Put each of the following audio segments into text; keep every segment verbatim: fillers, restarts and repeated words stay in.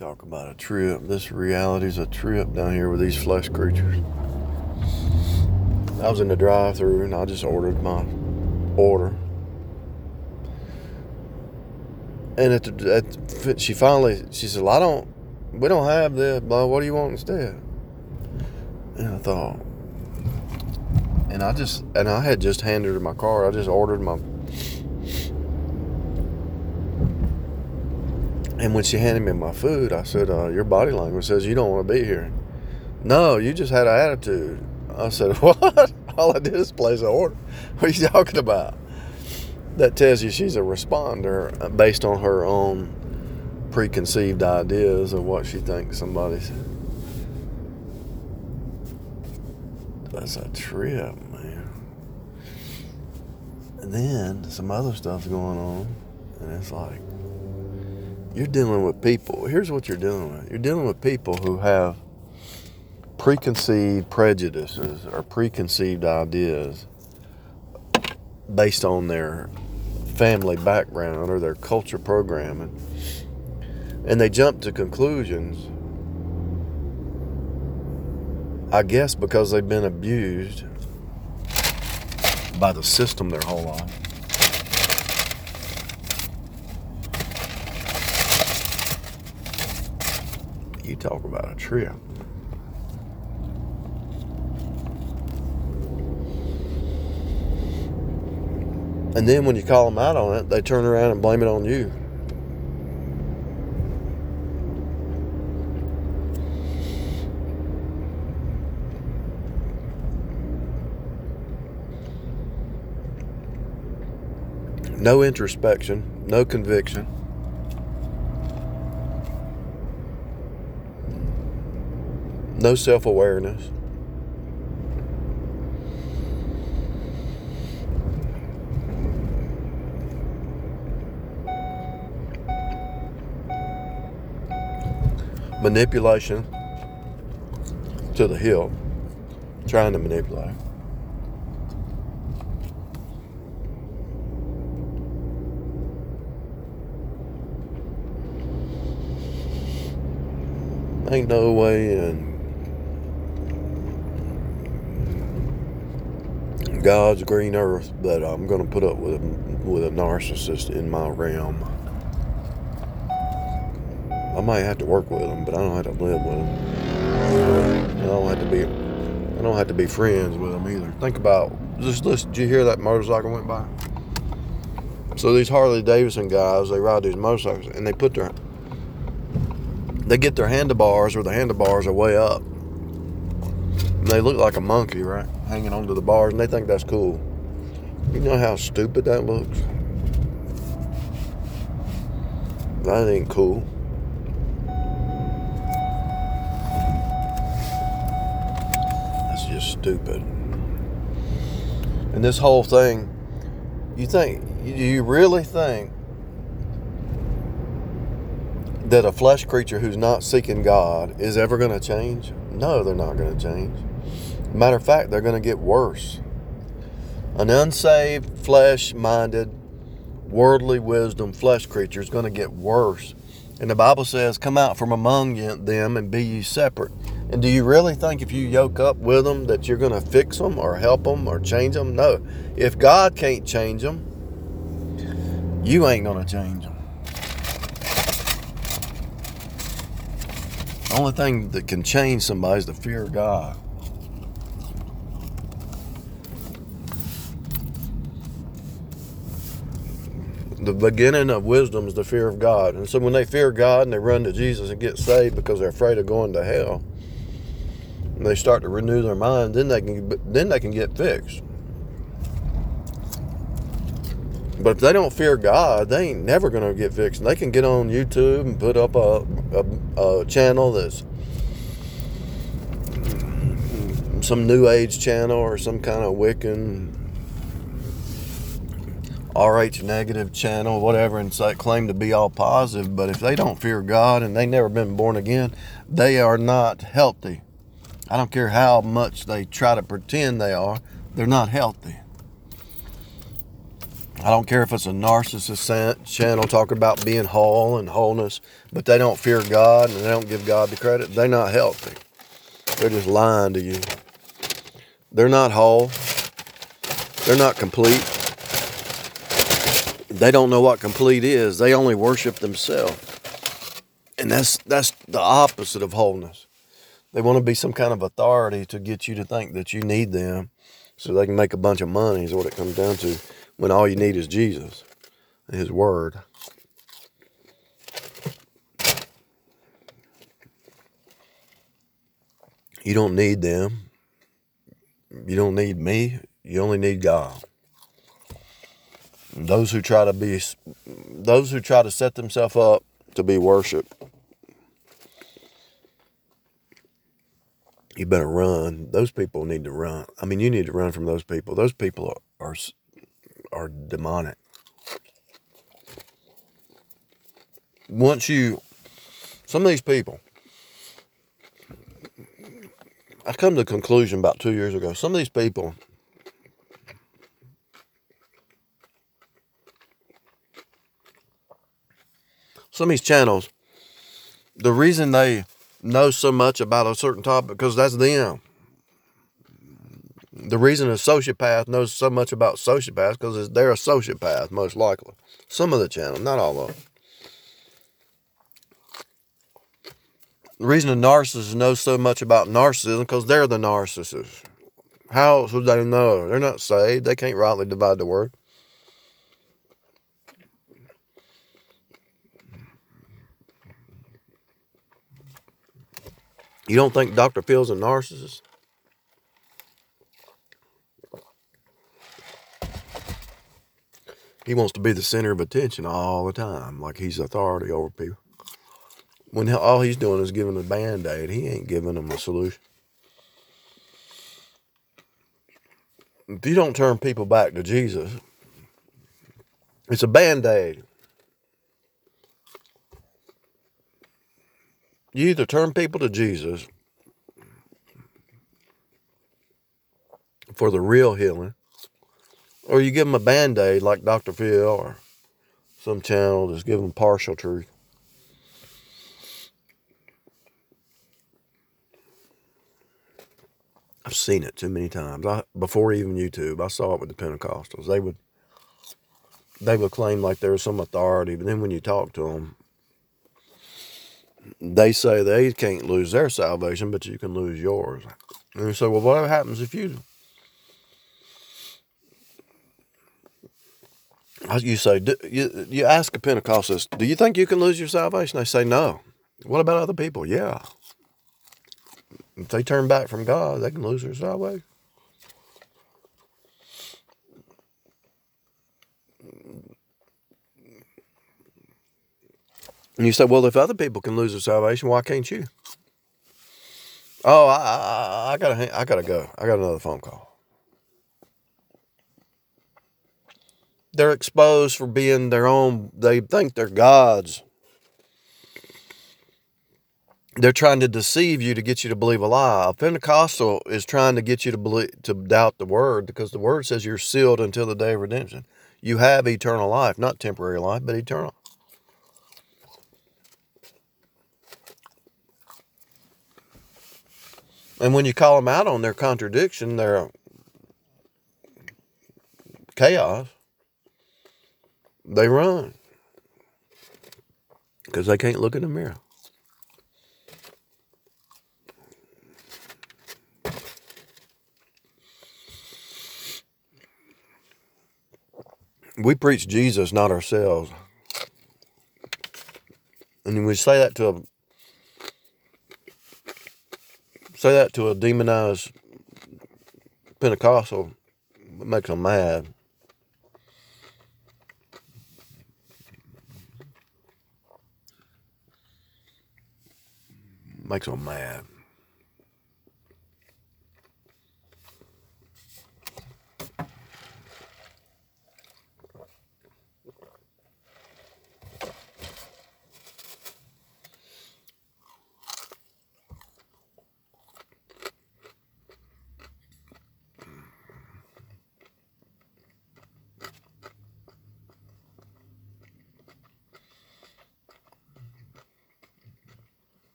Talk about a trip. This reality's a trip down here with these flesh creatures. I was in the drive-thru and I just ordered my order. And at the, at, she finally, she said, well, I don't, we don't have this, but what do you want instead? And I thought, and I just, and I had just handed her my card. I just ordered my, and when she handed me my food, I said, uh, your body language says you don't want to be here. No, you just had an attitude. I said, what? All I did is place an order. What are you talking about? That tells you she's a responder based on her own preconceived ideas of what she thinks somebody's. That's a trip, man. And then some other stuff's going on, and it's like, you're dealing with people. Here's what you're dealing with. You're dealing with people who have preconceived prejudices or preconceived ideas based on their family background or their culture programming. And they jump to conclusions, I guess because they've been abused by the system their whole life. You talk about a trip. And then when you call them out on it, they turn around and blame it on you. No introspection, no conviction. No self-awareness. Manipulation to the hilt, trying to manipulate. Ain't no way in God's green earth that I'm going to put up with a, with a narcissist in my realm. I might have to work with them, but I don't have to live with them. I don't have to be. I don't have to be friends with them either. Think about just listen. Did you hear that motorcycle went by? So these Harley Davidson guys, they ride these motorcycles and they put their, they get their handlebars or the handlebars are way up. And they look like a monkey, right, hanging onto the bars, and they think that's cool. You know how stupid that looks? That ain't cool. Stupid. And this whole thing, you think, do you really think that a flesh creature who's not seeking God is ever going to change? No, they're not going to change. Matter of fact, they're going to get worse. An unsaved, flesh-minded, worldly wisdom flesh creature is going to get worse. And the Bible says, come out from among them and be ye separate. And do you really think if you yoke up with them that you're going to fix them or help them or change them? No. If God can't change them, you ain't going to change them. The only thing that can change somebody is the fear of God. The beginning of wisdom is the fear of God. And so when they fear God and they run to Jesus and get saved because they're afraid of going to hell, and they start to renew their mind, then they can then they can get fixed. But if they don't fear God, they ain't never going to get fixed. And they can get on YouTube and put up a, a, a channel that's some New Age channel or some kind of Wiccan R H negative channel, whatever, and say, claim to be all positive. But if they don't fear God and they never been born again, they are not healthy. I don't care how much they try to pretend they are, they're not healthy. I don't care if it's a narcissist channel talking about being whole and wholeness, but they don't fear God and they don't give God the credit. They're not healthy. They're just lying to you. They're not whole. They're not complete. They don't know what complete is. They only worship themselves. And that's that's the opposite of wholeness. They want to be some kind of authority to get you to think that you need them so they can make a bunch of money is what it comes down to, when all you need is Jesus and His Word. You don't need them. You don't need me. You only need God. And those who try to be, those who try to set themselves up to be worshiped, you better run. Those people need to run. I mean, you need to run from those people. Those people are are, are demonic. Once you, some of these people, I come to the conclusion about two years ago, some of these people, some of these channels, the reason they know so much about a certain topic, because that's them. The reason a sociopath knows so much about sociopaths, because they're a sociopath, most likely. Some of the channel, not all of them. The reason a narcissist knows so much about narcissism, because they're the narcissist. How else would they know? They're not saved. They can't rightly divide the word. You don't think Doctor Phil's a narcissist? He wants to be the center of attention all the time, like he's authority over people. When all he's doing is giving a Band-Aid, he ain't giving them a solution. If you don't turn people back to Jesus, it's a Band-Aid. You either turn people to Jesus for the real healing, or you give them a Band-Aid like Doctor Phil or some channel that's giving them partial truth. I've seen it too many times. I, before even YouTube, I saw it with the Pentecostals. They would, they would claim like there was some authority, but then when you talk to them, they say they can't lose their salvation, but you can lose yours. And you say, well, what happens if you... You say, do, you, you ask a Pentecostalist, do you think you can lose your salvation? They say, no. What about other people? Yeah. If they turn back from God, they can lose their salvation. And you say, well, if other people can lose their salvation, why can't you? Oh, I, I, I gotta, I gotta go. I got another phone call. They're exposed for being their own. They think they're gods. They're trying to deceive you to get you to believe a lie. A Pentecostal is trying to get you to believe, to doubt the word, because the word says you're sealed until the day of redemption. You have eternal life, not temporary life, but eternal. And when you call them out on their contradiction, their chaos, they run because they can't look in the mirror. We preach Jesus, not ourselves. And we say that to a say that to a demonized Pentecostal, it makes them mad. Makes them mad.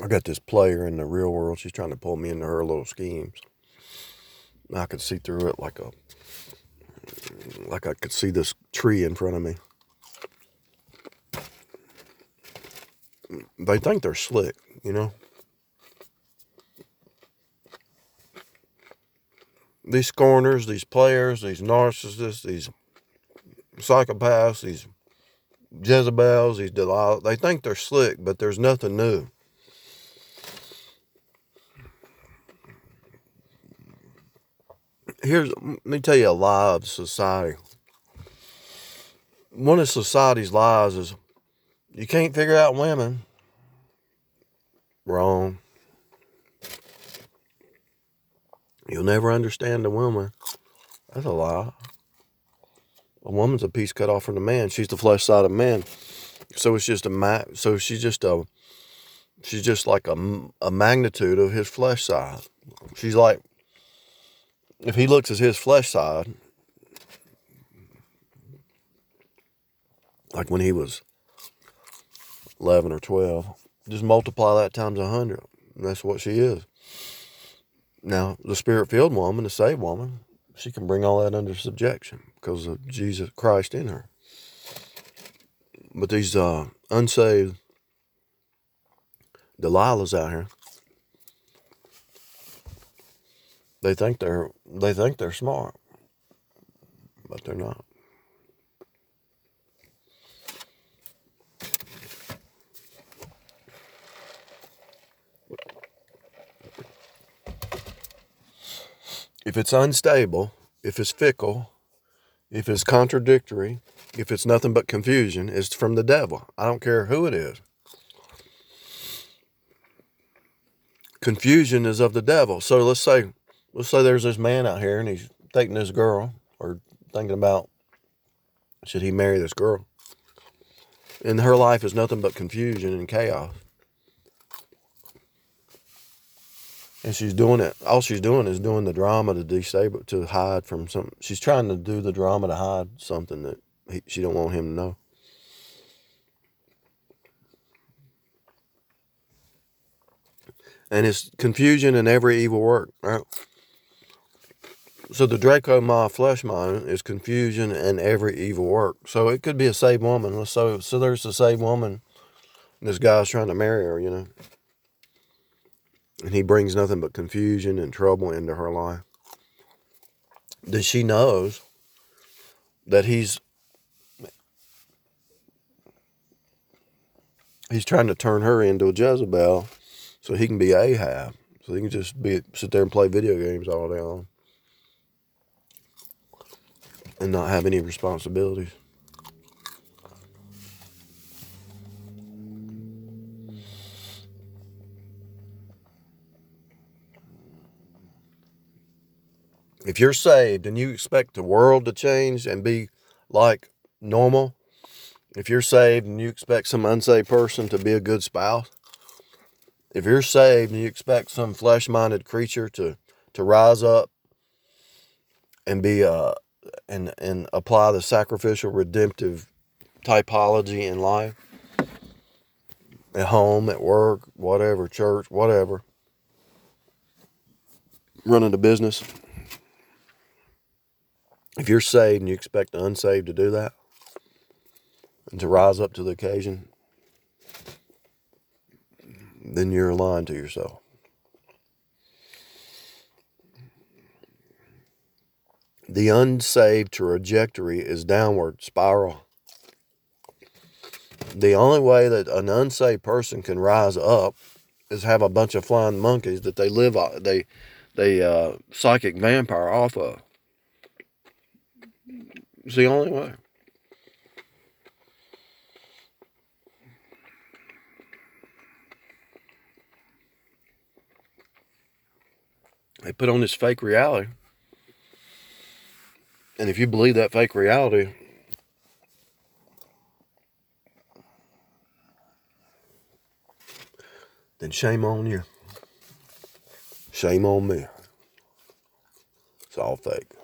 I got this player in the real world. She's trying to pull me into her little schemes. I could see through it like a, like I could see this tree in front of me. They think they're slick, you know. These scorners, these players, these narcissists, these psychopaths, these Jezebels, these Delilah, they think they're slick, but there's nothing new. Here's, let me tell you a lie of society. One of society's lies is you can't figure out women. Wrong. You'll never understand a woman. That's a lie. A woman's a piece cut off from the man. She's the flesh side of man. So it's just a ma- so she's just a she's just like a, a magnitude of his flesh side. She's like, if he looks at his flesh side, like when he was eleven or twelve, just multiply that times a hundred. And that's what she is. Now, the spirit-filled woman, the saved woman, she can bring all that under subjection because of Jesus Christ in her. But these uh, unsaved Delilahs out here, they think they're they think they're smart, but they're not. If it's unstable, if it's fickle, if it's contradictory, if it's nothing but confusion, it's from the devil. I don't care who it is. Confusion is of the devil. So let's say, let's say there's this man out here and he's taking this girl or thinking about, should he marry this girl? And her life is nothing but confusion and chaos. And she's doing it, all she's doing is doing the drama to destabilize, to hide from something. She's trying to do the drama to hide something that he, she don't want him to know. And it's confusion in every evil work, right? So the Draco Ma flesh mind is confusion in every evil work. So it could be a saved woman. So, so there's a saved woman, and this guy's trying to marry her, you know. And he brings nothing but confusion and trouble into her life. That she knows that he's he's trying to turn her into a Jezebel so he can be Ahab. So he can just be sit there and play video games all day long and not have any responsibilities. If you're saved and you expect the world to change and be like normal, if you're saved and you expect some unsaved person to be a good spouse, if you're saved and you expect some flesh-minded creature to, to rise up and be uh and and apply the sacrificial redemptive typology in life, at home, at work, whatever, church, whatever, running a business. If you're saved and you expect the unsaved to do that and to rise up to the occasion, then you're lying to yourself. The unsaved trajectory is downward spiral. The only way that an unsaved person can rise up is have a bunch of flying monkeys that they live off, they they uh, psychic vampire off of. It's the only way. They put on this fake reality. And if you believe that fake reality, then shame on you. Shame on me. It's all fake.